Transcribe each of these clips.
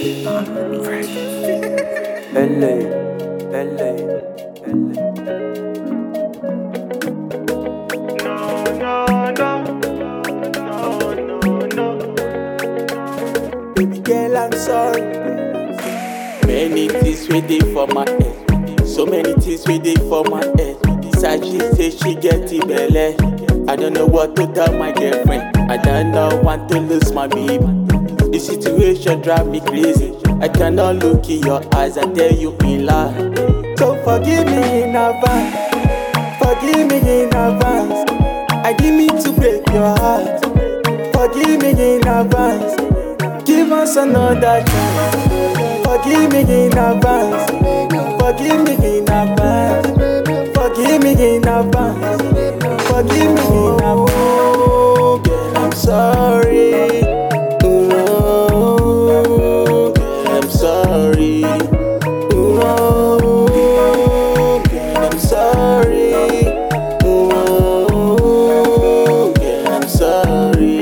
LA, LA, LA. Baby girl, I'm sorry. Many things waiting for my head. So many things waiting for my head. Sad she say she get the belly. I don't know what to tell my girlfriend. I don't know want to lose my baby. The situation drive me crazy. I cannot look in your eyes and tell you in lie. So forgive me in advance. Forgive me in advance. I didn't mean to break your heart. Forgive me in advance. Give us another chance. Forgive me in advance. Forgive me in advance. Forgive me in advance. Forgive me in advance. Oh, girl, I'm sorry. Oh, girl, I'm sorry. Oh, girl, I'm sorry. Oh, girl, I'm sorry.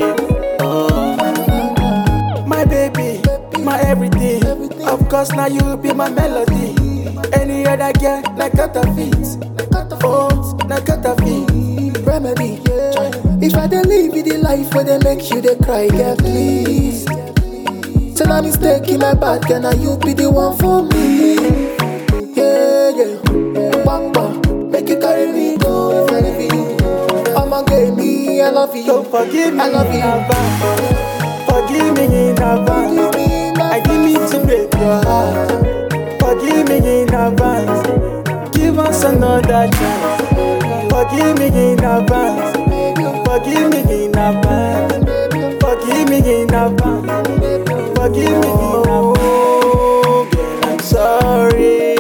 My baby, my everything. Of course, now you be my melody. Any other girl, like counterfeit. Oh, like counterfeit. Remedy, yeah. If I don't live with the life where they make you they cry, girl, please. Tell a mistake in my bad, girl, now you be the one for me. Yeah, yeah. Papa, make you carry me, go if I leave you. I'ma get me, I love you. So forgive me, I love in you. advance. Forgive me in advance. I didn't mean to break your heart. Forgive me in advance. Give us another chance. Forgive me in advance. Forgive me in advance. Forgive me in advance. Forgive me in advance. Oh, girl, I'm sorry.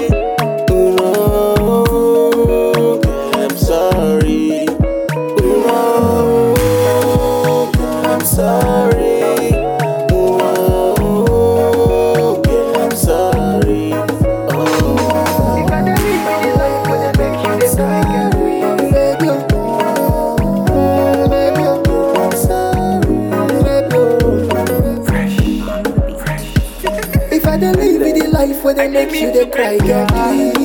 Oh, girl, I'm sorry. Oh, girl, I'm sorry. Oh, girl, I'm sorry. If I don't live with the life where they make you they cry, girl, baby, baby, I'm sorry, baby. If I don't live with the life where they make you they cry, girl, please.